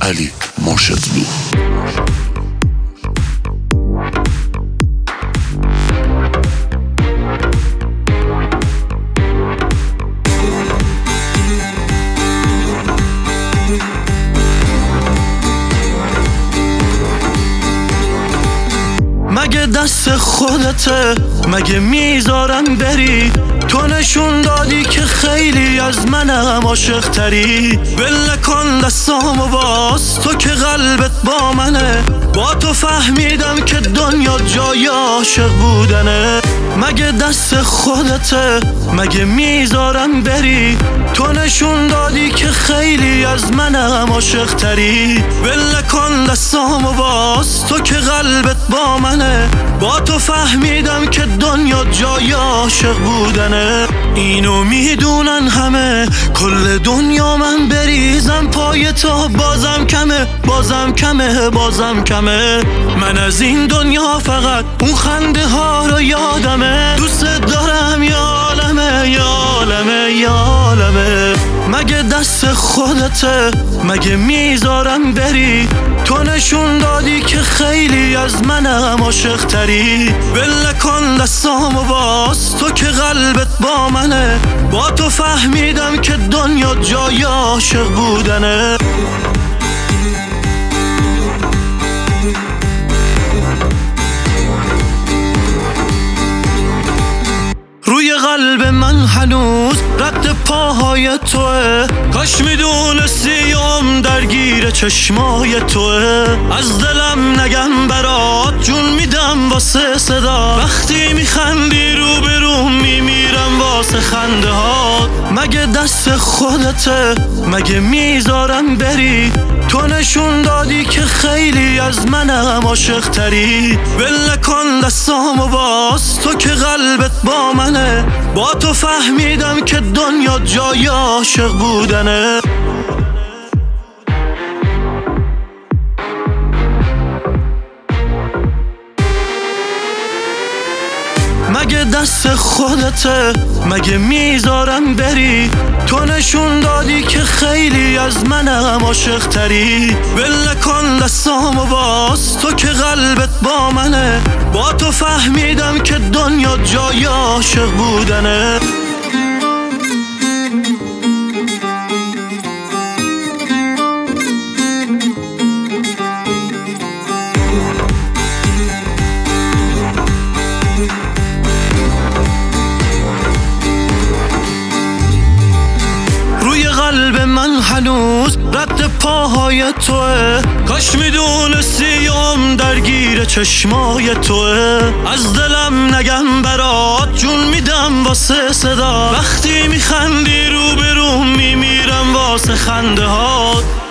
علی مرشدلو. مگه دست خودته، مگه میذارم بری؟ تو نشون دادی که خیلی از منم عاشق تری. بله کن دستامو باز، تو که قلبت با منه. با تو فهمیدم که دنیا جای عاشق بودنه. مگه دست خودته، مگه میذارم بری؟ تو نشون دادی که خیلی از منم عاشق تری. بله کن دستامو باز، تو که قلبت با منه. با تو فهمیدم که دنیا جای عاشق بودنه. اینو میدونن همه، کل دنیا من بریزم پای تو بازم کمه، بازم کمه، بازم کمه. من از این دنیا فقط اون خنده ها رو یادمه. دوست دارم یا عالمه، یا عالمه، یا عالمه. مگه دست خودته، مگه میذارم بری؟ تو نشون دادی که خیلی از منم عاشق تری. بله کن دستامو باز، تو که قلبت با منه. با تو فهمیدم که دنیا جای عاشق بودنه. روی قلب من هنوز رد پاهای توه. کاش میدونستیم درگیر چشمای توه. از دلم نگم برات، جون میدم واسه صدا. وقتی میخندی رو به رو میمیرم واسه خنده هات. مگه دست خودته، مگه میذارم بری؟ تو نشون دادی که خیلی از منم عاشق تری. بله کن دستامو باز، تو که قلبت با منه. با تو فهمیدم که دنیا جای عاشق بودنه. مگه دست خودته، مگه میذارم بری؟ تو نشون دادی که خیلی از منم عاشق تری. بله کن دستامو باز، تو که قلبت با منه. با تو فهمیدم که دنیا جای عاشق بودنه. قلب من هنوز رد پاهای توه. کاش میدونستیم درگیر چشمای توه. از دلم نگم برات، جون میدم واسه صدا. وقتی میخندی رو به رو میمیرم واسه خنده هات.